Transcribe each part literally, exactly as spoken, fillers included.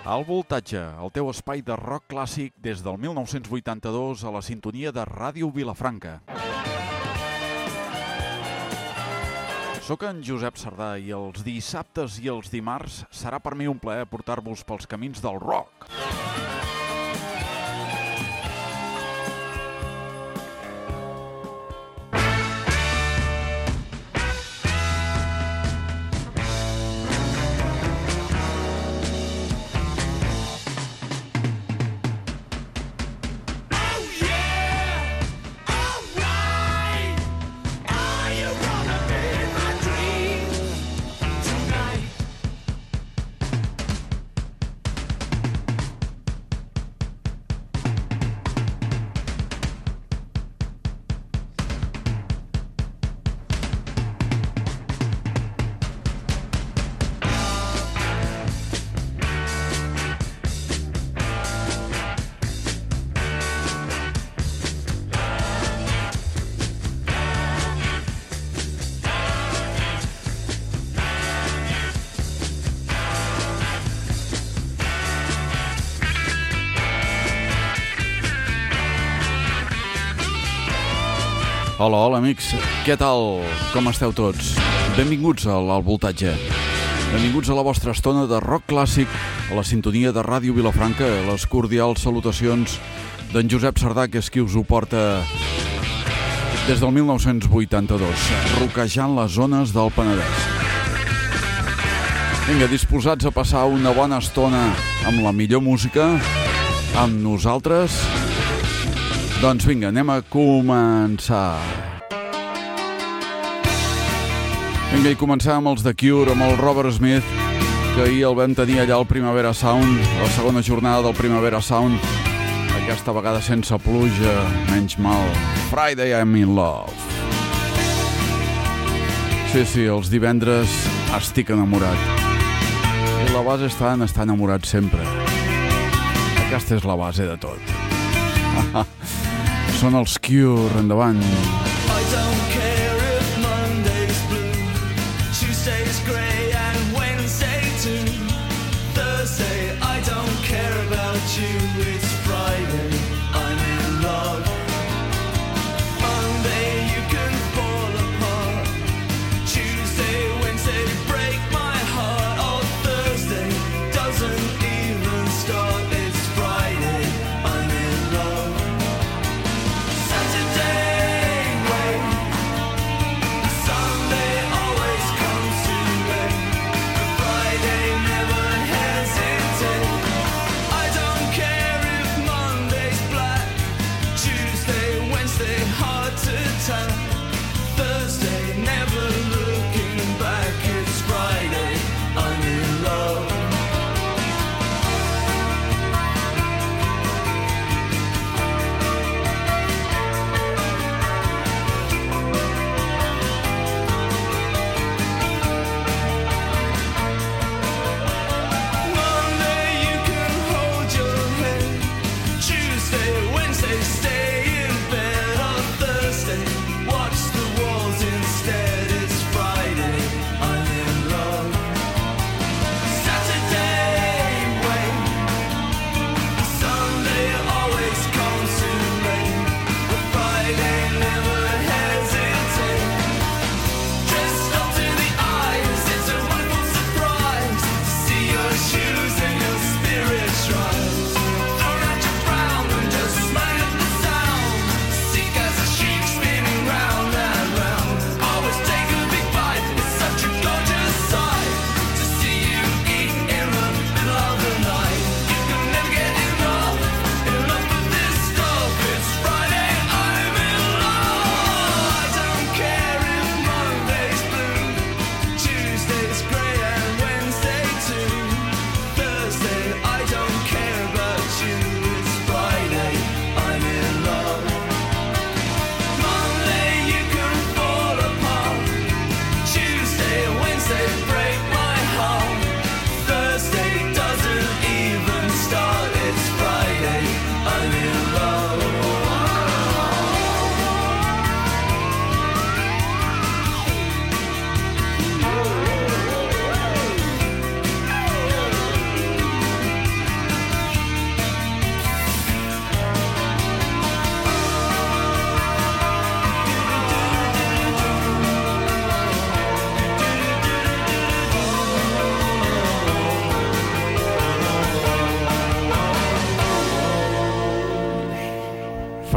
Al Voltatge, el teu espai de rock clàssic des del mil nou-cents vuitanta-dos a la sintonia de Ràdio Vilafranca. Soc en Josep Sardà i els dissabtes i els dimarts serà per mi un plaer portar-vos pels camins del rock. Hola, hola, amics. Què tal? Com esteu tots? Benvinguts al Voltatge. Benvinguts a la vostra estona de rock clàssic a la sintonia de Ràdio Vilafranca. Les cordials salutacions d'en Josep Sardà, que és qui us ho porta des del mil nou-cents vuitanta-dos, roquejant les zones del Penedès. Vinga, disposats a passar una bona estona amb la millor música, amb nosaltres? Doncs vinga, anem a començar. Vinga, i començar amb els The Cure, amb el Robert Smith, que ahir el vam tenir allà al Primavera Sound, la segona jornada del Primavera Sound, aquesta vegada sense pluja, menys mal. Friday I'm in Love. Sí, sí, els divendres estic enamorat. I la base està en estar enamorat sempre. Aquesta és la base de tot. Són els Cure, endavant. I don't care if Monday's blue, Tuesday's grey and Wednesday too. Thursday, I don't care about you, it's Friday, I'm in love. Monday, you can fall apart. Tuesday, Wednesday, break my heart. Oh, Thursday doesn't even start, it's Friday, I'm in love. Thursday, never looking back, it's Friday, I'm in love. Monday, you can hold your head. Tuesday, Wednesday, stay in bed. On Thursday, watch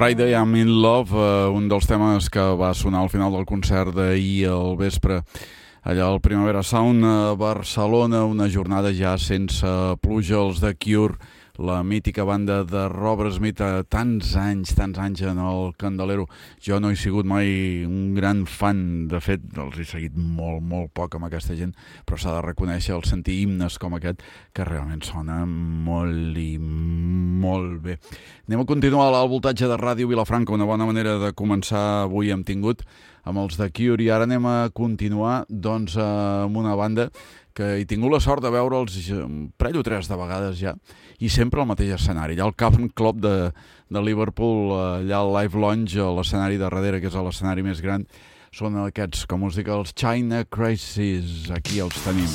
Friday I'm in Love, uh, un dels temes que va sonar al final del concert d'ahir al vespre allà al Primavera Sound a Barcelona, una jornada ja sense pluja. Els de Cure, la mítica banda de Robert Smith, a tants anys, tants anys en el Candelero. Jo no he sigut mai un gran fan, de fet els he seguit molt, molt poc amb aquesta gent, però s'ha de reconèixer el sentir himnes com aquest, que realment sona molt i molt bé. Anem a continuar al voltatge de Ràdio Vilafranca, una bona manera de començar avui hem tingut amb els de Cure, i ara anem a continuar doncs amb una banda que he tingut la sort de veure'ls un parell o tres de vegades ja, i sempre al mateix escenari, allà al Cavern Club de, de Liverpool, allà al Live Lounge, a l'escenari de darrere, que és l'escenari més gran. Són aquests, com us dic, els China Crisis. Aquí els tenim.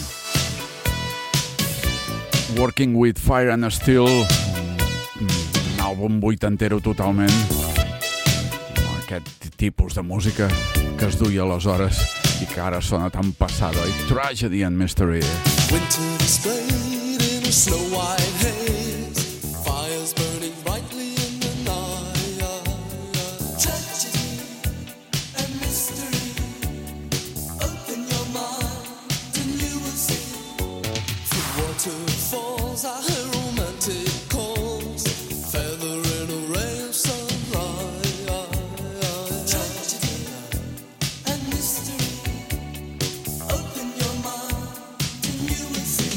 Working with Fire and Steel, un àlbum vuitantero totalment. Aquest tipus de música que es duia aleshores i que ara sona tan passada. Tragedy and Mystery. Winter displayed in a snow white haze, fires burning brightly in the night. Tragedy and mystery, open your mind and you will see. Through waterfalls I heard romantic calls, feather in a ray of sunlight. Tragedy and mystery, open your mind and you will see.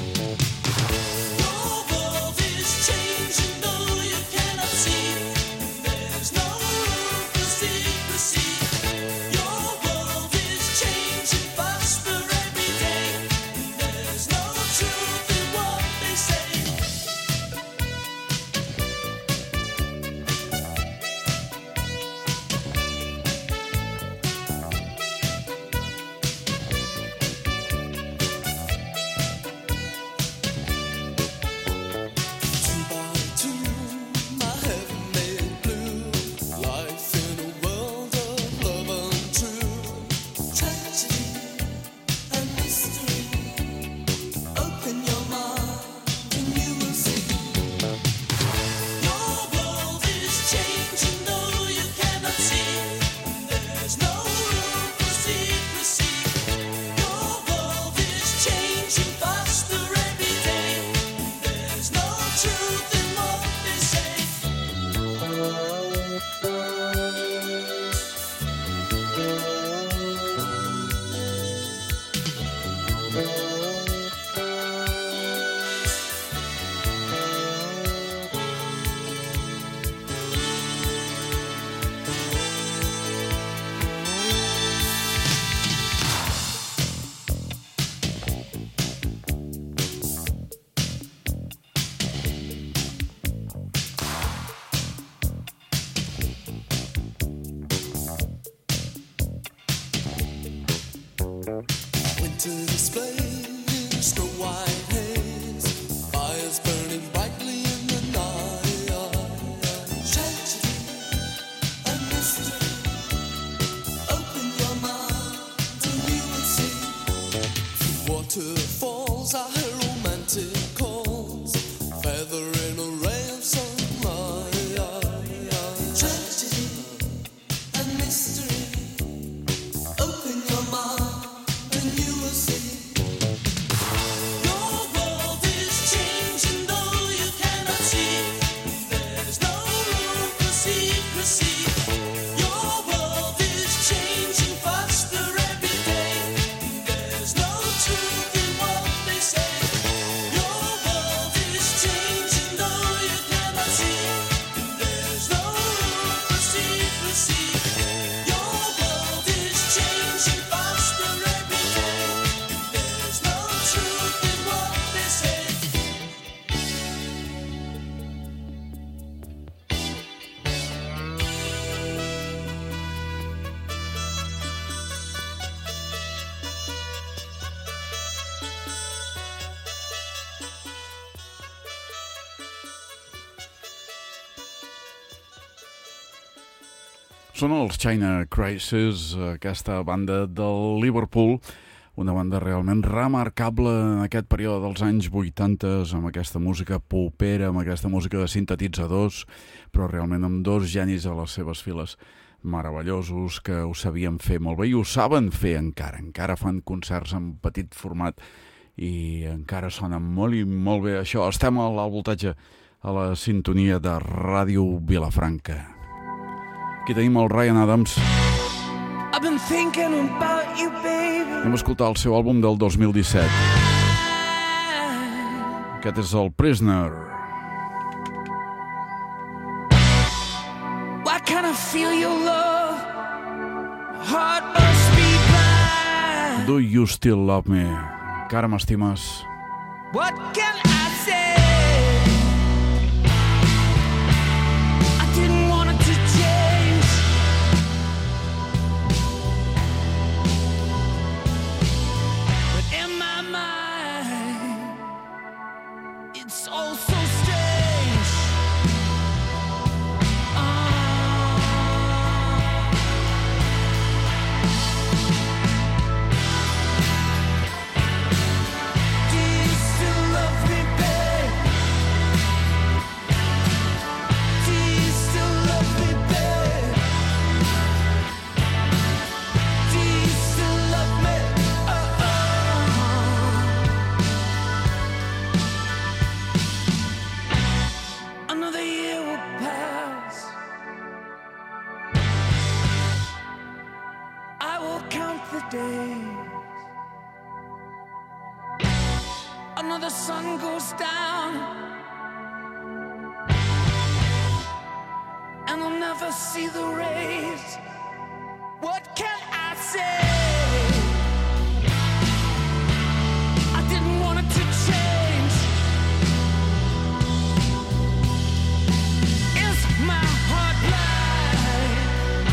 Your world is changing though you cannot see. There's no room for secrecy. Your world is changing faster every day. There's no truth in what they say. Two by two, my heaven made blue. Life in a world of love untrue. Tragedy and mystery, open your mind and you will see. Your world is changing though you cannot see. There's no room for secrecy. Your world is changing faster every day. There's no truth in what they say. Winter displayed in a snow white haze, fires burning brightly in the night. Tragedy and mystery, open your mind and you will see. Through waterfalls I heard romantic calls, feather in a ray of sunlight. Tragedy and mystery, open your mind and you will see. Your world is changing though you cannot see. There's no room for secrecy. Your world is changing faster every day. There's no truth in what they say. Your world is changing though you cannot see. There's no room for secrecy. Your world is changing faster every day. There's no truth in what they say. Són els China Crisis, aquesta banda del Liverpool, una banda realment remarcable en aquest període dels anys vuitanta, amb aquesta música popera, amb aquesta música de sintetitzadors, però realment amb dos genis a les seves files meravellosos que ho sabien fer molt bé i ho saben fer encara. Encara fan concerts en petit format i encara sonen molt i molt bé. Això, estem a l'alt voltatge, a la sintonia de Ràdio Vilafranca. Aquí tenim el Ryan Adams. I've been thinking about you, baby. Anem a escoltar el seu àlbum del dos mil disset. Aquest és el Prisoner. Why can't I feel your love? My heart must be blind. Do you still love me? Encara m'estimes? What can I say? I didn't want it to change, but in my mind, it's all so strange. Do you still love me, babe? Do you still love me, babe? Do you still love me? Oh, oh. Another year will pass. I will count the days. Another sun goes down, and I'll never see the rays. What can I say? I didn't want it to change. Is my heart blind?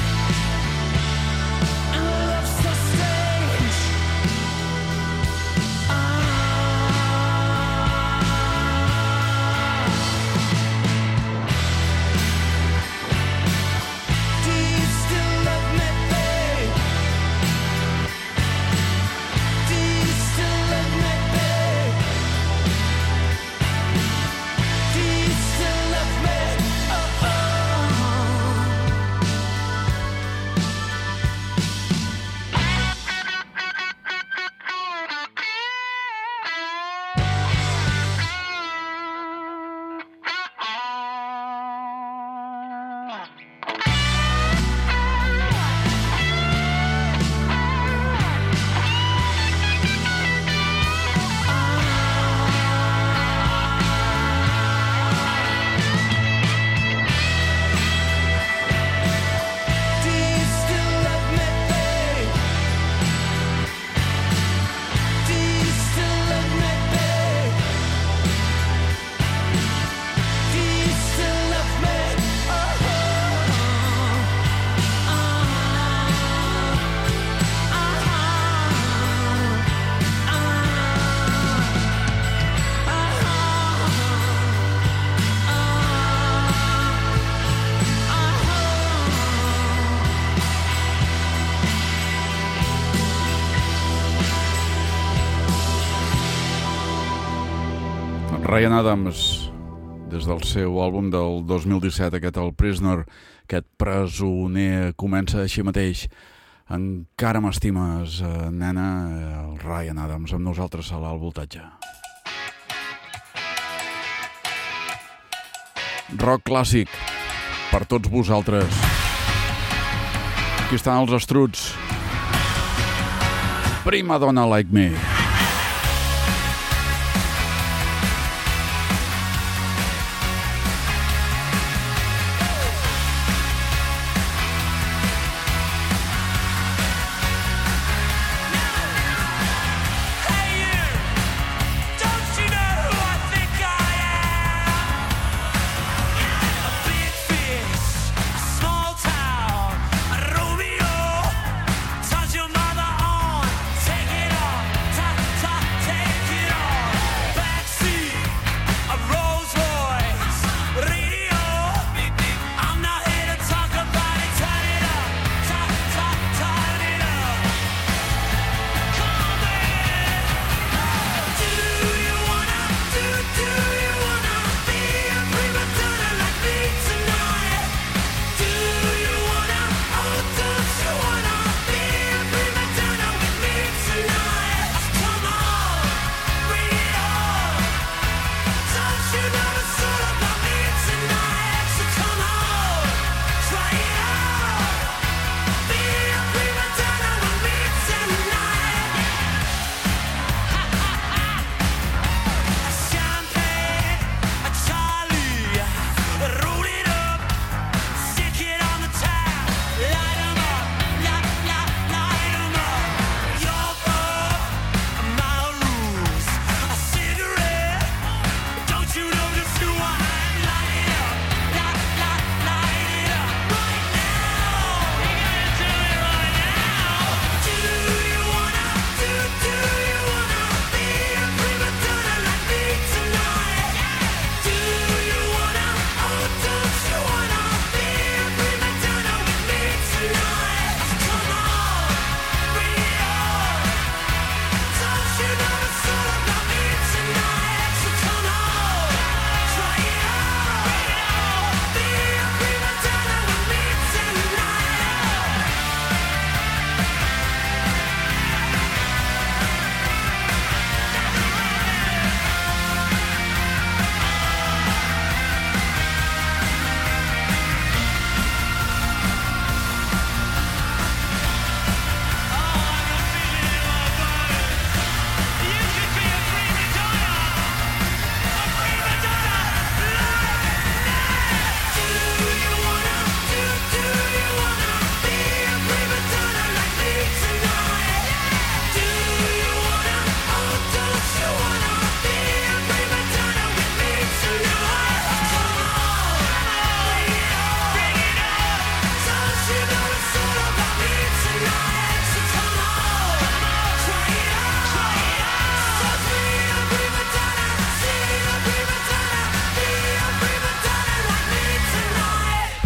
And love so strange. Do you still love me, babe? Do you still love me, babe? Do you still love me? Oh, oh. Do you still love me, babe? Do you still love me, babe? Do you still love me? Oh, oh, oh, Ryan Adams, des del seu àlbum del dos mil disset, aquest el Prisoner, aquest presoner, comença així mateix. Encara m'estimes, eh, nena, el Ryan Adams amb nosaltres a l'alt voltatge. Rock clàssic per tots vosaltres. Aquí estan els Struts. Prima Donna Like Me. Hey you, don't you know who I think I am? A big fish, a small town, a Romeo. Touch your mother on, take it off,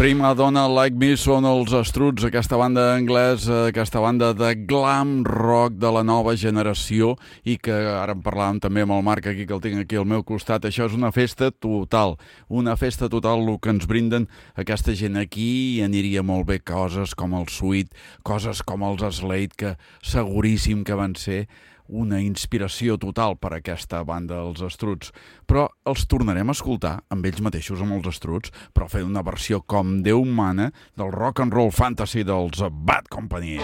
Prima Donna Like Me són els Struts, aquesta banda anglesa, aquesta banda de glam rock de la nova generació i que ara en parlàvem també amb el Marc aquí, que el tinc aquí al meu costat. Això és una festa total, una festa total el que ens brinden aquesta gent aquí. I aniria molt bé coses com el Sweet, coses com els Slade, que seguríssim que van ser una inspiració total per a aquesta banda, els Struts. Però els tornarem a escoltar amb ells mateixos, amb els Struts, però fer una versió com Déu mana del rock and roll fantasy dels Bad Company.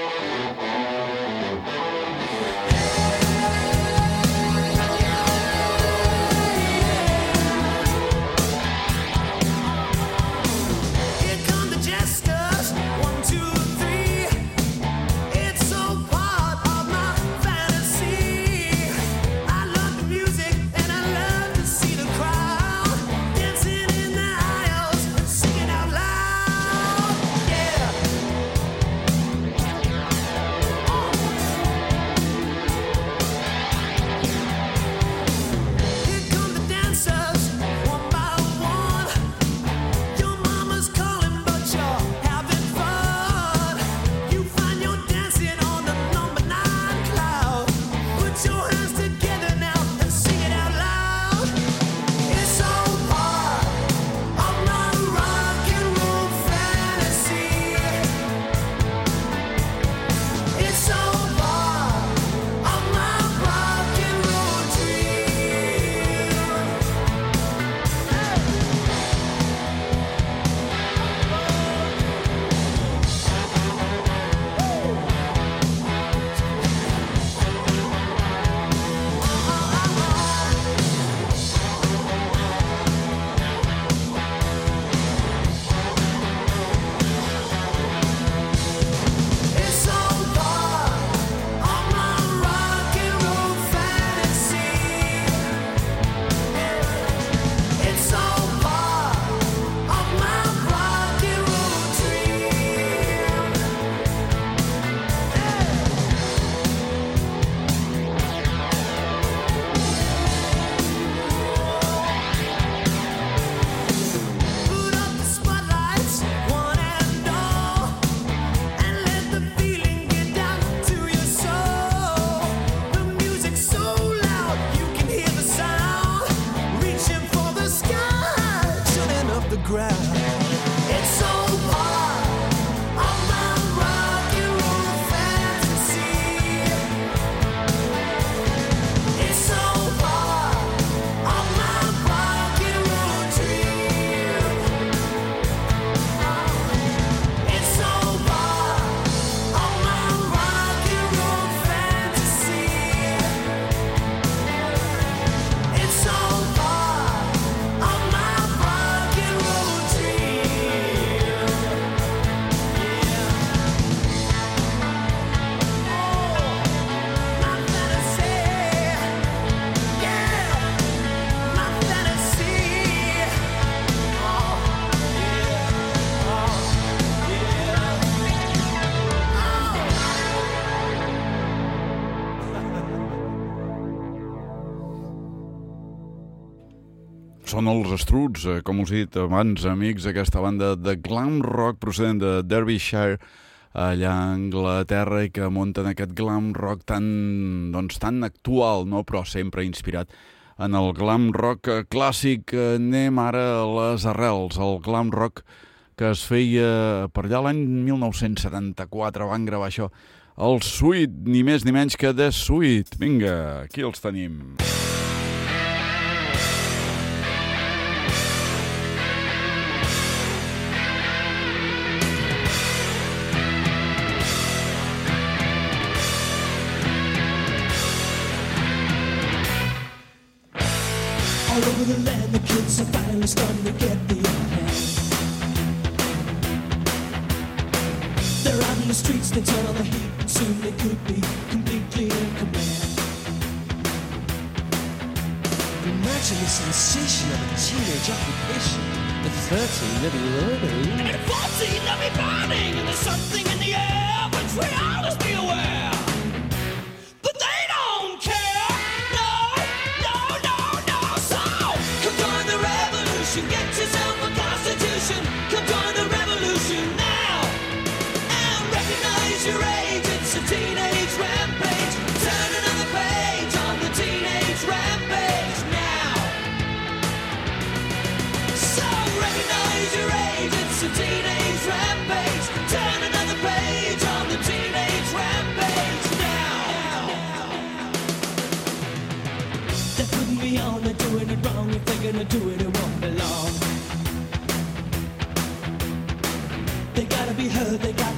Són els Struts, com us he dit abans, amics, aquesta banda de glam rock procedent de Derbyshire, allà a Anglaterra, i que munten aquest glam rock tan, doncs, tan actual, no? Però sempre inspirat en el glam rock clàssic. Anem ara a les arrels, el glam rock que es feia per allà l'any mil nou-cents setanta-quatre, van gravar això, el Sweet, ni més ni menys que The Sweet. Vinga, aquí els tenim. All over the land, the kids are finally starting to get the upper hand. They're out in the streets, they turn on the heat, and soon they could be completely in command. Imagine the sensation of a teenage occupation, the thirteen they'll be learning, And at fourteen they'll be burning, and there's something in the air which we all must be aware. But they don't care, no, no, no, no. So come join the revolution, get yourself a constitution. Come join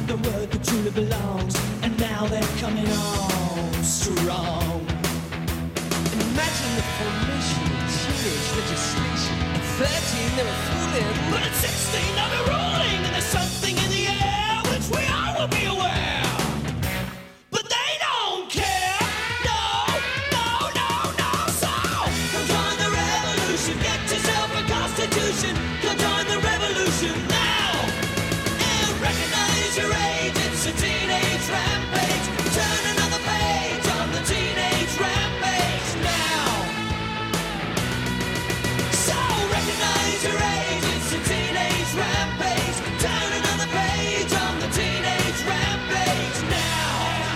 the word that truly belongs, and now they're coming on strong. Imagine the formation of teenage legislation. At thirteen, they were fooling. But at sixteen, now they're ruling, and there's something in the air which we all will be aware. But they don't care. No, no, no, no. So come join the revolution. Get yourself a constitution. Come join the revolution now. And recognize your age. It's a teenage rampage. Turn another page on the teenage rampage now. So recognize your age. It's a teenage rampage. Turn another page on the teenage rampage now.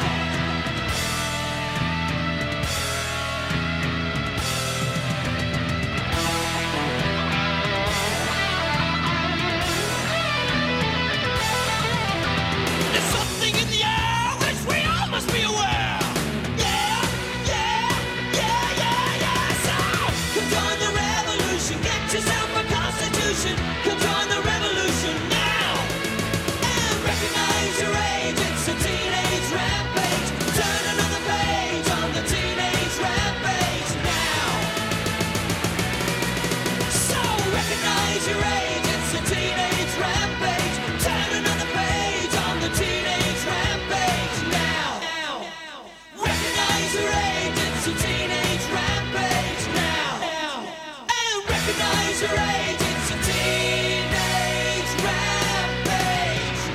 There's something in the air which we all must be aware. Yeah, yeah, yeah, yeah, yeah. So come join the revolution. Get yourself a constitution. Come join the revolution now. And recognize your age. It's a teenage rampage. Turn another page on the teenage rampage now. So recognize your age. It's a teenage rampage. Turn another page on the teenage rampage now. Recognize your age. It's a teenage rampage now. And recognize your age. It's a teenage rampage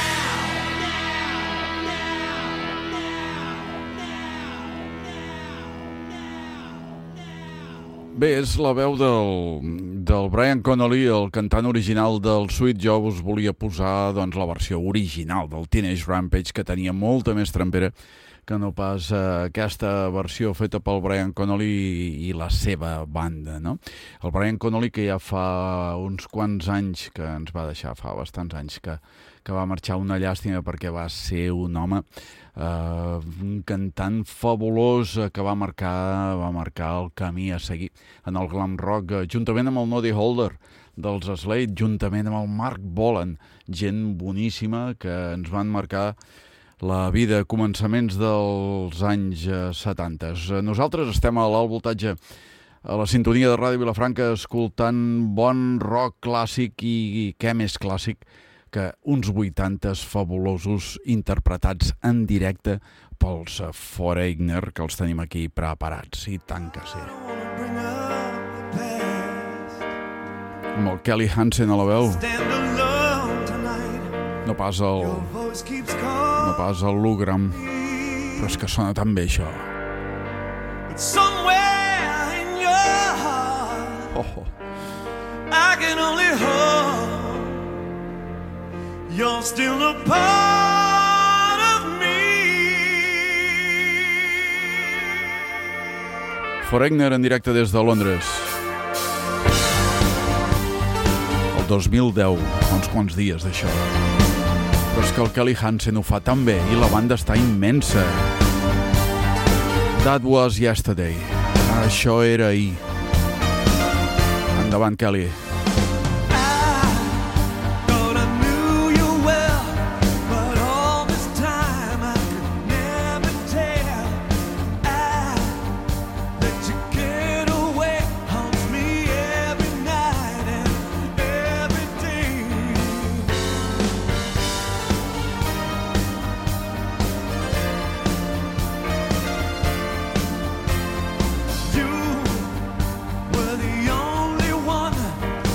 Bé, és la veu del, del Brian Connolly, el cantant original del Sweet. Jo us volia posar doncs, la versió original del Teenage Rampage, que tenia molta més trempera que no pas eh, aquesta versió feta pel Brian Connolly i, i la seva banda, no? El Brian Connolly, que ja fa uns quants anys que ens va deixar, fa bastants anys que, que va marxar, una llàstima perquè va ser un home, eh, un cantant fabulós eh, que va marcar, va marcar el camí a seguir en el glam rock, eh, juntament amb el Noddy Holder dels Slade, juntament amb el Mark Bolan, gent boníssima que ens van marcar la vida a començaments dels anys setanta. Nosaltres estem a l'alt voltatge, a la sintonia de Ràdio Vilafranca, escoltant bon rock clàssic i, i què més clàssic que uns vuitantes fabulosos interpretats en directe pels Foreigner, que els tenim aquí preparats. I tant que sí. Amb el Kelly Hansen a la veu. No pas el... no pas el Lugram, però és que sona tan bé això. Somewhere in your heart, Oh, oh. I can only hope you're still a part of me. Foreigner en directe des de Londres. El dos mil deu, fa uns quants dies d'això. Però és que el Kelly Hansen ho fa tan bé i la banda està immensa. That was yesterday. Això era ahir. Endavant, Kelly. You were the only one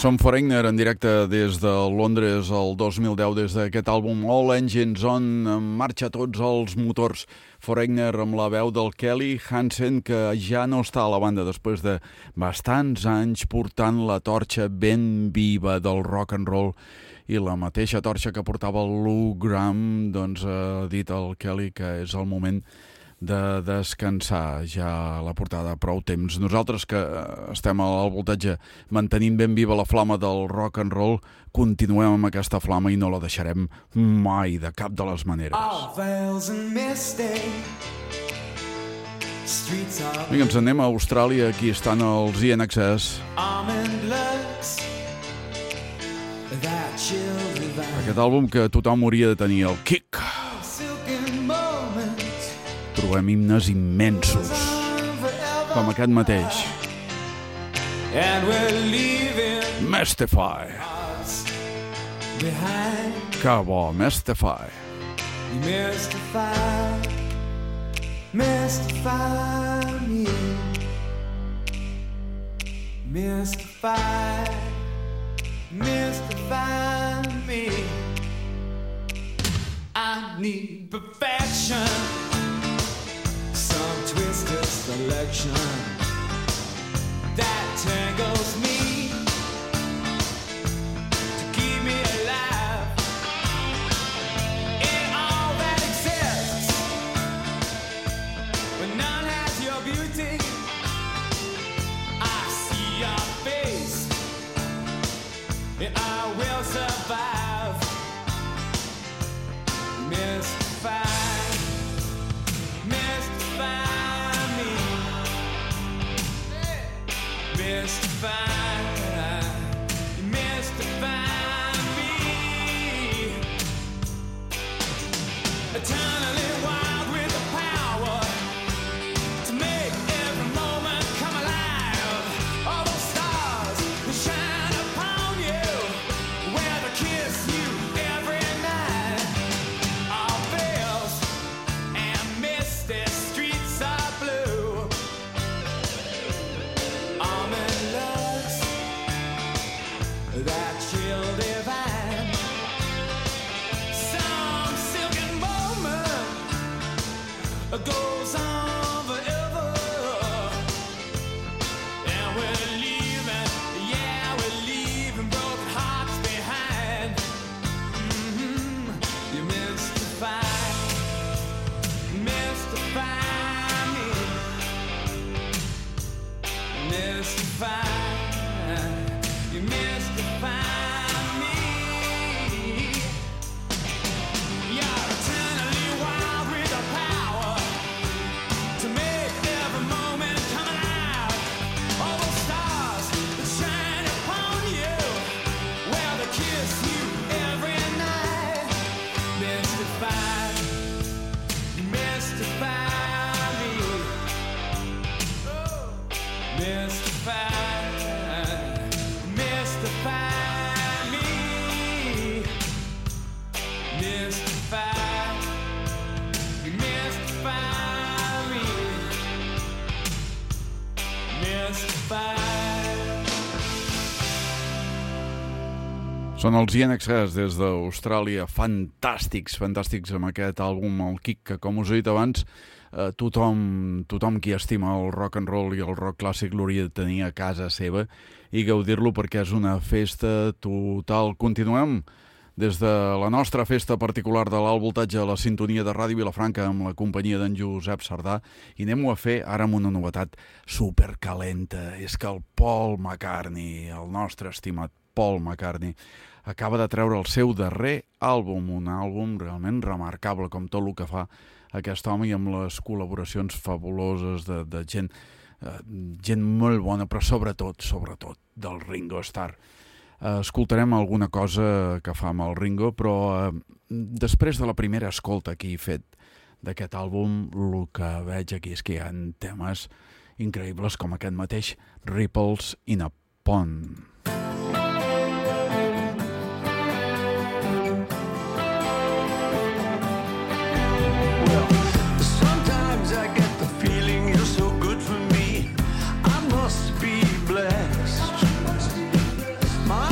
Som Foreigner en directe des de Londres el dos mil deu, des d'aquest àlbum All Engines On, en marxa tots els motors. Foreigner amb la veu del Kelly Hansen, que ja no està a la banda després de bastants anys portant la torxa ben viva del rock and roll, i la mateixa torxa que portava el Lou Gramm. Doncs ha dit el Kelly que és el moment de descansar, ja la portada prou temps. Nosaltres, que estem al voltatge mantenint ben viva la flama del rock and roll, continuem amb aquesta flama i no la deixarem mai, de cap de les maneres. Vinga, ens anem a Austràlia. Aquí estan els Ian Excess. Aquest àlbum que tothom hauria de tenir, el Kick. Trobem himnes immensos, com aquest mateix. Mystify. Que bo, Mystify. Mystify, mystify me. Mystify, mystify me. I need perfection. Some twisted selection that tangles me to keep me alive in all that exists, but none has your beauty. I see your face and I will survive. Mystify. Mystify, mystify me. Eternally wild with the power to make every moment come alive. All those stars that shine upon you, where they kiss you every night. All veils and misty streets are blue. That chill divine, some silken moment goes on forever, and we're leaving, yeah, we're leaving broken hearts behind. Mm-hmm. You mystify, mystify me, mystify. You mystify me. You're eternally wild with the power to make every moment come alive. All those stars that shine upon you, where they kiss you every night. Mystify, mystify me. Oh, mystify. Mystify me, mystify, mystify me, mystify. Són els Ian Excess des d'Austràlia, fantàstics, fantàstics amb aquest àlbum, el Kick, que com us he dit abans, eh, tothom, tothom qui estima el rock and roll i el rock clàssic l'hauria de tenir a casa seva i gaudir-lo, perquè és una festa total. Continuem des de la nostra festa particular de l'alt voltatge a la sintonia de Ràdio Vilafranca amb la companyia d'en Josep Sardà, i anem-ho a fer ara amb una novetat supercalenta. És que el Paul McCartney, el nostre estimat Paul McCartney, acaba de treure el seu darrer àlbum, un àlbum realment remarcable, com tot el que fa aquest home, i amb les col·laboracions fabuloses de, de gent, eh, gent molt bona, però sobretot, sobretot, del Ringo Starr. Eh, escoltarem alguna cosa que fa amb el Ringo, però eh, després de la primera escolta que he fet d'aquest àlbum, el que veig aquí és que hi ha temes increïbles com aquest mateix Ripples in a Pond. Sometimes I get the feeling you're so good for me. I must be blessed. My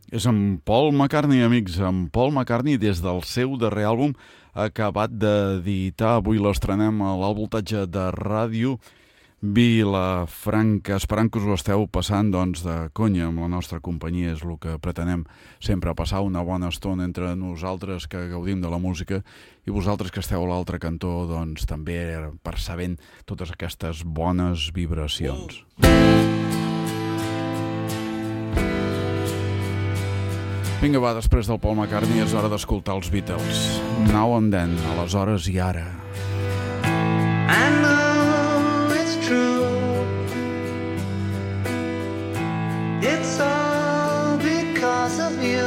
És en Paul McCartney, amics, en Paul McCartney des del seu darrer àlbum acabat d'editar. Avui l'estrenem a l'alt voltatge de ràdio Vilafranca, esperant que us ho esteu passant doncs, de conya amb la nostra companyia. És el que pretenem sempre, passar una bona estona entre nosaltres que gaudim de la música i vosaltres que esteu a l'altre cantó, doncs, també percebent totes aquestes bones vibracions. Vinga, va, després del Paul McCartney és hora d'escoltar els Beatles. Now and Then, aleshores i ara. I know it's true. It's all because of you.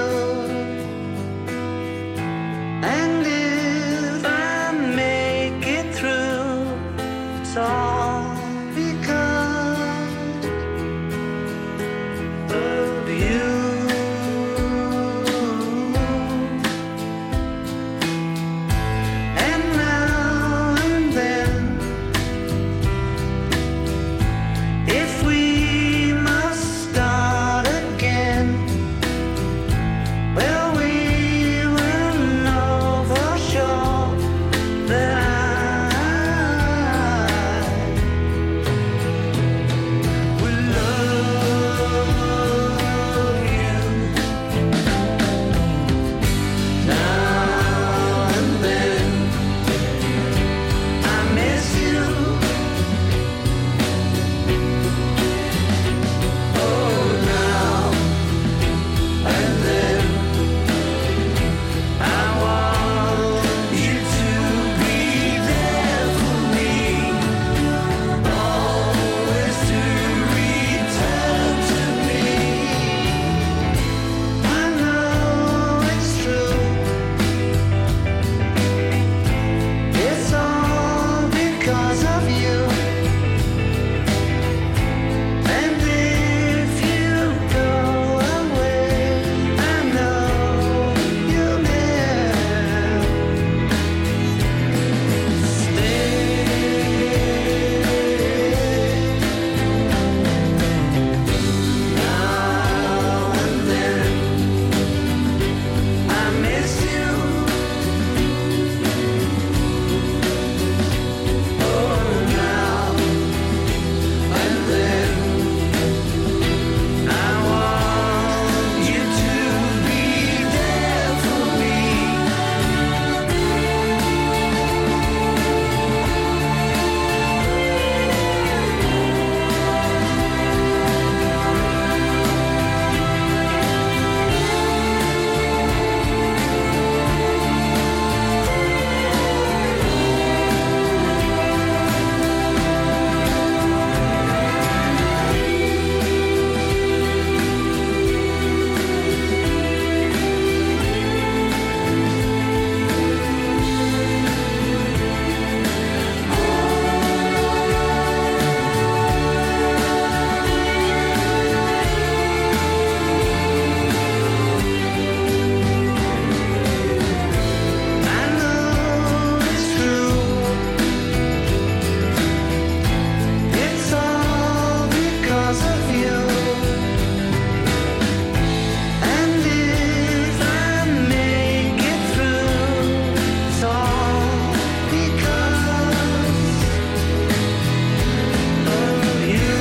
And if I make it through, it's all because of you. And now and then, if we must start again, well, we will know for sure that I will love you. Now and then, I miss you. Oh, now and then, I want you to be there for me, always to return to me. I know it's true. It's all because of you. And if you go away, I know you'll never stay. Now and then, I miss you. Oh, now and then, I want you to be there for me. I know it's true. It's all because of you. And if I make it through, it's all because of you.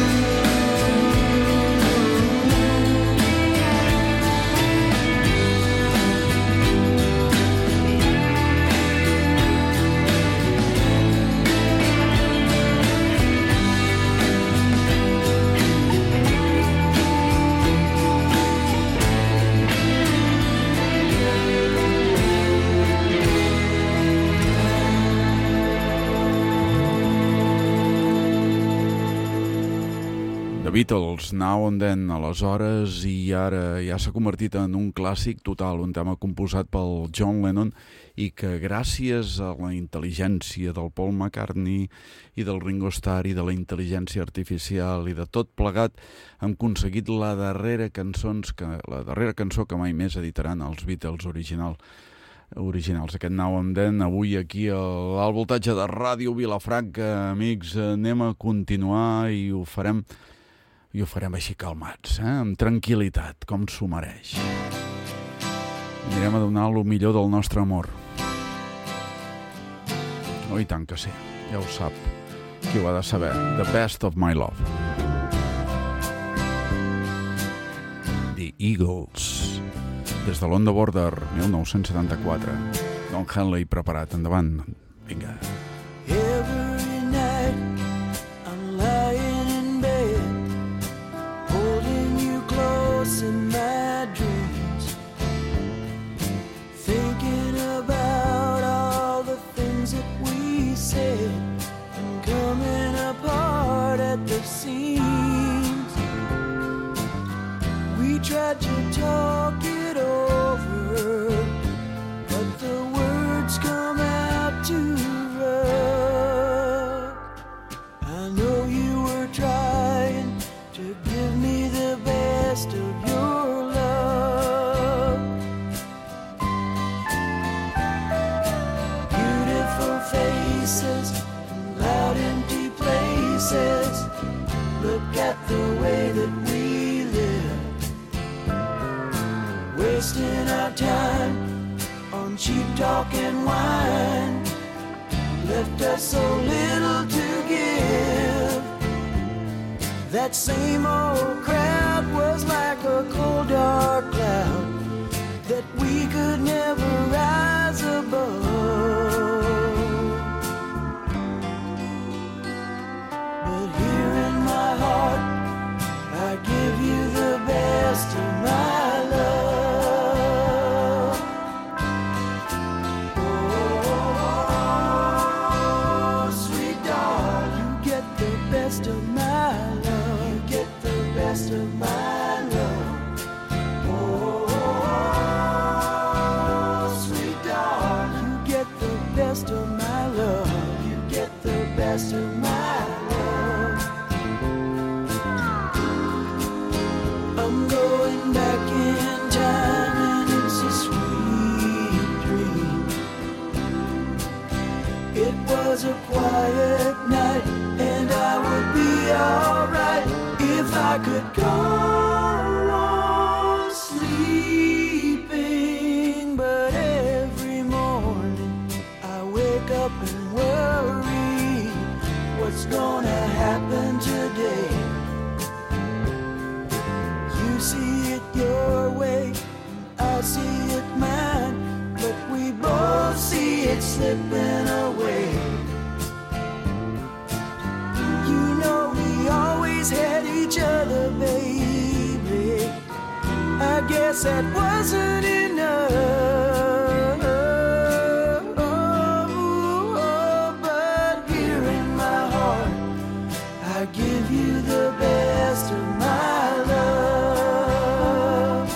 The Beatles, Now and Then, aleshores i ara, ja s'ha convertit en un clàssic total, un tema composat pel John Lennon i que gràcies a la intel·ligència del Paul McCartney i del Ringo Starr i de la intel·ligència artificial i de tot plegat hem aconseguit la darrera, cançons que, la darrera cançó que mai més editaran els Beatles original. originals, aquest Now and Then, avui aquí al voltatge de Ràdio Vilafranca. Amics, anem a continuar i ho farem i ho farem així calmats, eh? Amb tranquil·litat, com s'ho mereix. Anirem a donar el millor del nostre amor. Oh, i tant que sí, ja ho sap. Qui ho ha de saber? The Best of My Love. The Eagles. Des de l'On the Border, mil nou-cents setanta-quatre. Don Henley preparat, endavant. Vinga. Every night I'm lying in bed, holding you close in my dreams, thinking about all the things that we said and coming apart at the seams. We tried to talk it over, but the words come out too rough. I know you were trying to give me the best of your love. Beautiful faces and loud empty places. Look at the way that we live, wasting our time on cheap talk and wine, left us so little to give. That same old crowd was like a cold dark cloud that we could never rise above. But here in my heart I give you the best of my love. Oh, sweet darling, you get the best of my love. You get the best of my love. Oh, sweet darling, you get the best of my love. You get the best of my love. I'm going back in time and it's a sweet dream. It was a quiet night and I would be alright if I could go on sleeping. But every morning I wake up and worry what's gonna happen today. You see it your way, I see it mine, but we both see it slipping away. You know we always had each other, baby. I guess that wasn't enough. But here in my heart I give you the best of my love.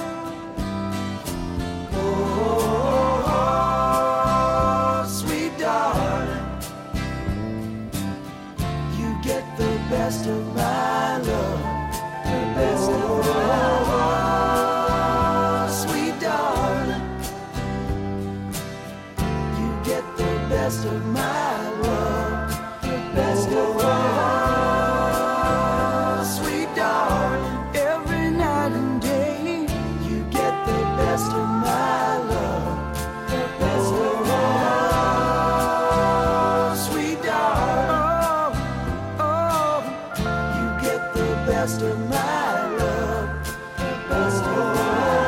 Oh, sweet darling, you get the best of my love. The best of my love. Sweet darling, you get the best of my love. The best of my love. Sweet darling, every night and day you get the best of my love. The best of my love. Sweet darling, oh, oh, you get the best of my love. The best of my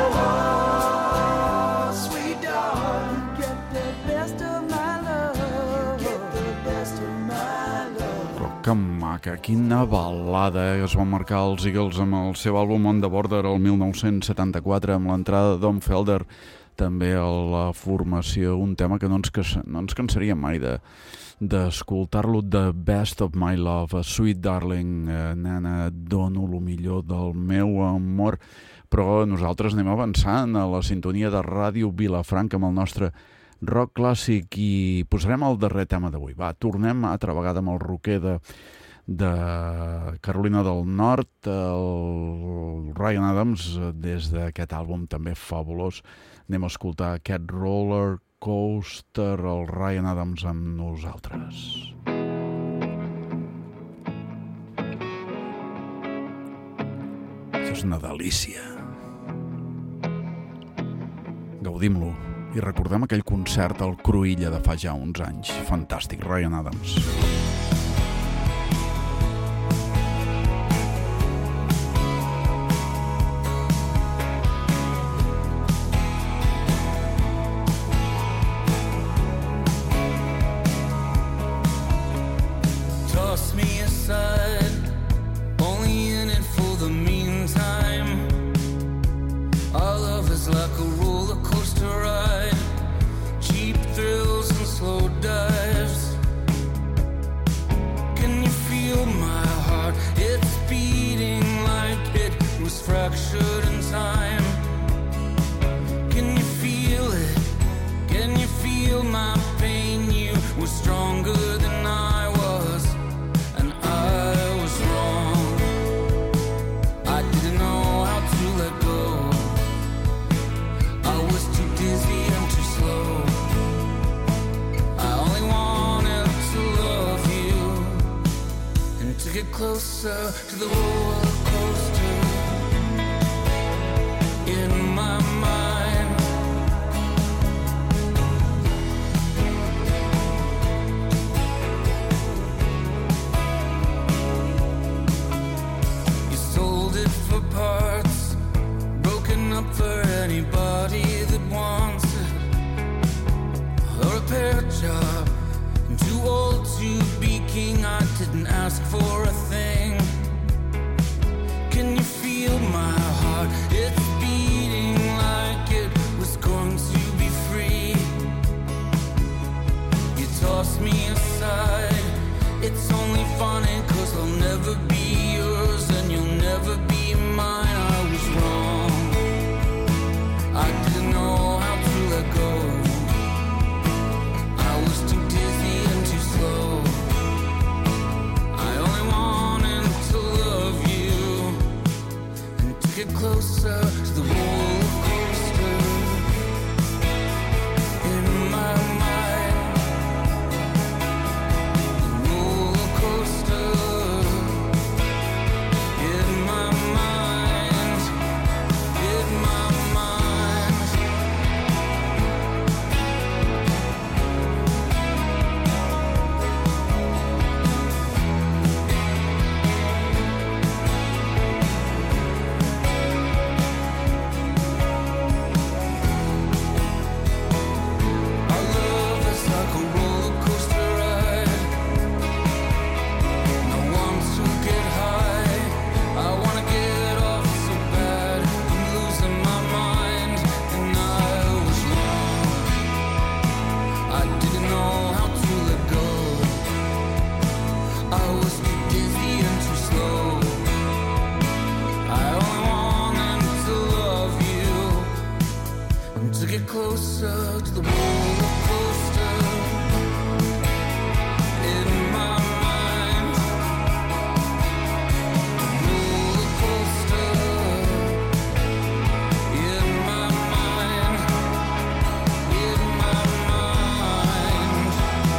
love. Sweet darling, you get the best of my love. You get the best of my love. Però que maca, quina balada eh, que es van marcar els Eagles amb el seu àlbum On the Border el mil nou-cents setanta-quatre, amb l'entrada de Don Felder també a la formació, un tema que no ens, no ens cansaríem mai de d'escoltar-lo. The Best of My Love, Sweet Darling, eh, nena, dono el millor del meu amor. Però nosaltres anem avançant a la sintonia de Ràdio Vilafranca amb el nostre rock clàssic i posarem el darrer tema d'avui. Va, tornem altra vegada amb el rocker de, de Carolina del Nord, el Ryan Adams, des d'aquest àlbum també fabulós. Anem a escoltar aquest Roller Coaster, el Ryan Adams amb nosaltres. és una delícia. Gaudim-lo i recordem aquell concert al Cruïlla de fa ja uns anys. Fantàstic, Ryan Adams. Toss me aside, only in it for the meantime. Our love is like a roller coaster ride, cheap thrills and slow dives. Can you feel my heart? It's beating like it was fractured in time. Can you feel it? Can you feel my pain? You were stronger than I was, and I was wrong. I didn't know how to let go. I was too dizzy and too slow. I only wanted to love you and to get closer to the roller coaster in my mind. You sold it for parts, broken up for anybody that wants it. A repair job, I'm too old to be king. I didn't ask for a thing. Can you feel my heart? It's beating like it was going to be free. You toss me aside. It's only funny 'cause I'll never be yours and you'll never be mine. I was wrong. I didn't know how to let go. I was too dizzy and too slow. I only wanted to love you and to get closer to the roller coaster in my mind. The roller coaster in my mind, in my mind. Our love is like a roller coaster ride. And I want to get high. I wanna get off so bad. I'm losing my mind, and I was wrong. I didn't know how to let go. I was too dizzy and too slow. I only wanted to love you and to get closer to the roller coaster in my mind. The roller coaster in my mind, in my mind.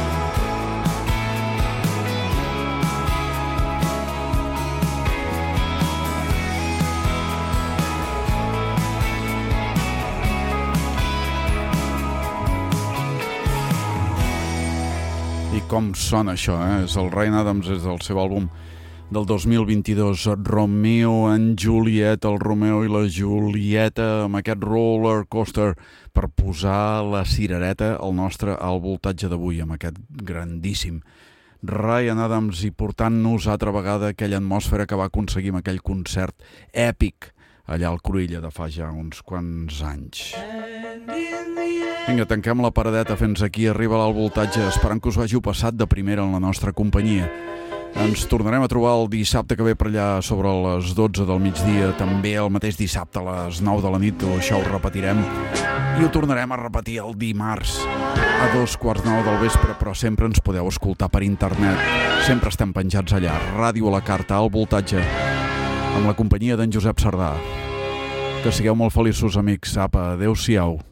I com sona això, eh? És el Ryan Adams, és del seu àlbum del dos mil vint-i-dos, Romeo and Juliet, el Romeo i la Julieta, amb aquest roller coaster per posar la cirereta al nostre al voltatge d'avui, amb aquest grandíssim Ryan Adams i portant-nos altra vegada aquella atmosfera que va aconseguir amb aquell concert èpic allà al Cruïlla de fa ja uns quants anys. Vinga, tanquem la paradeta, fins aquí arriba l'alt voltatge, esperant que us ho hàgiu passat de primera en la nostra companyia. Ens tornarem a trobar el dissabte que ve per allà sobre les dotze del migdia, també el mateix dissabte a les nou de la nit, això ho repetirem, i ho tornarem a repetir el dimarts a dos quarts nou del vespre, però sempre ens podeu escoltar per internet, sempre estem penjats allà, Ràdio a la Carta, alt voltatge, amb la companyia d'en Josep Sardà. Que sigueu molt feliços, amics. Apa, adeu-siau.